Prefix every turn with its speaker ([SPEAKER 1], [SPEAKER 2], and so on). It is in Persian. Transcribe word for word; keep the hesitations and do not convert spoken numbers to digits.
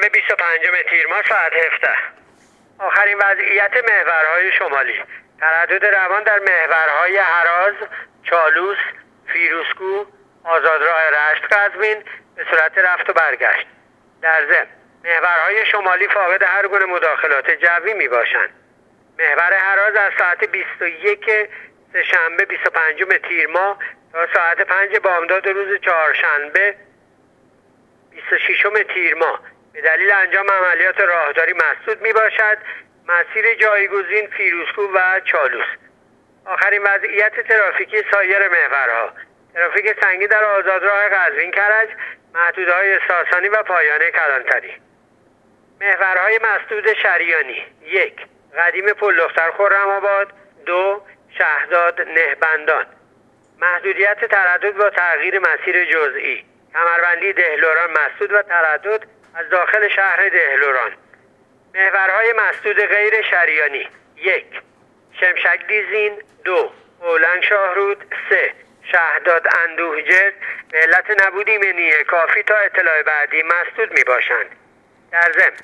[SPEAKER 1] سه‌شنبه بیست و پنجم تیر ماه ساعت هفده. آخرین وضعیت محورهای شمالی: تردد روان در محورهای هراز، چالوس، فیروزکوه، آزادراه رشت قزوین به صورت رفت و برگشت. در ضمن محورهای شمالی فاقد هر گونه مداخلات جوی می باشند. محور هراز از ساعت بیست و یک سه‌شنبه بیست و پنجم تیر ماه تا ساعت پنج بامداد روز چهارشنبه بیست و ششم تیر ماه به دلیل انجام عملیات راهداری مسدود می باشد. مسیر جایگزین فیروزکوه و چالوس. آخرین وضعیت ترافیکی سایر محورها: ترافیک سنگین در آزادراه قزوین کرج، محدوده‌های ساسانی و پایانه کلانتری. محورهای مسدود شریانی: یک، قدیم پل دختر خرم‌آباد. دو، شهداد نهبندان. محدودیت تردد با تغییر مسیر جزئی: کمربندی دهلوران مسدود و تردد از داخل شهر دهلوران. محورهای مسدود غیر شریانی: یک، شمشک دیزین. دو، اولنگ شاهرود. سه، شهداد اندوهجرد به علت نبود ایمنی کافی تا اطلاع بعدی مسدود می باشند. در ضمن